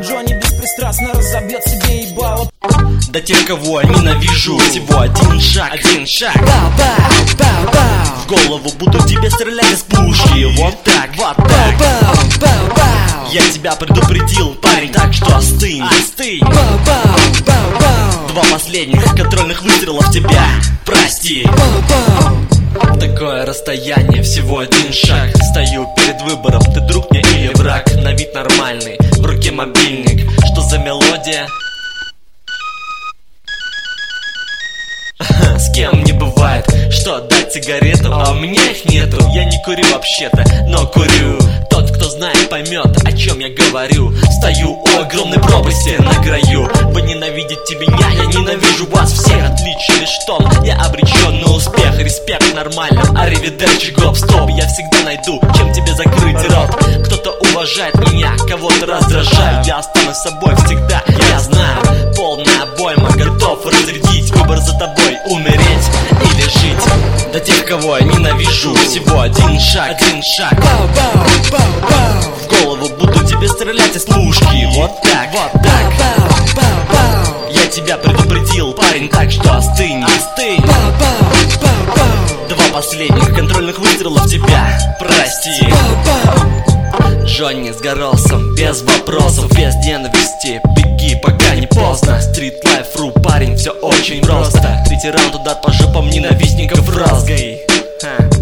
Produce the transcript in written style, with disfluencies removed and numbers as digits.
Джонни беспристрастно разобьет себе ебало. До тех, кого я ненавижу, всего один шаг. В голову буду тебе стрелять из пушки. Вот так, вот так. Я тебя предупредил, парень, так что остынь. Два последних контрольных выстрела в тебя, прости. Такое расстояние, всего один шаг. Стою перед выбором, ты друг мне или враг. На вид нормальный, в руке мобильник. Что за мелодия? С кем не бывает, что дать сигарету, а у меня их нету. Я не курю вообще-то, но курю. Тот, кто знает, поймет, о чем я говорю. Стою у огромной пропасти на краю. Вы ненавидите меня, я ненавижу вас всех. Отличие лишь в том, я обречен на успех. Респект нормальным, аривидерчи, гоп-стоп. Я всегда найду, чем тебе закрыть рот. Кто-то уважает меня, кого-то раздражаю. Я останусь собой всегда, я знаю. Полная обойма, готов разрядить. Выбор за тобой, умереть или жить. До тех, кого я ненавижу, всего один шаг. В голову буду тебе стрелять из пушки. Вот так, вот так. Я тебя предупредил, парень, так что остынь. Два последних контрольных выстрела в тебя, прости. Джонни с Горосом, без вопросов, без ненависти. Беги, пока не поздно. Street Life Ru, парень, все очень просто. Третий раунд, удар по жопам ненавистников розгой.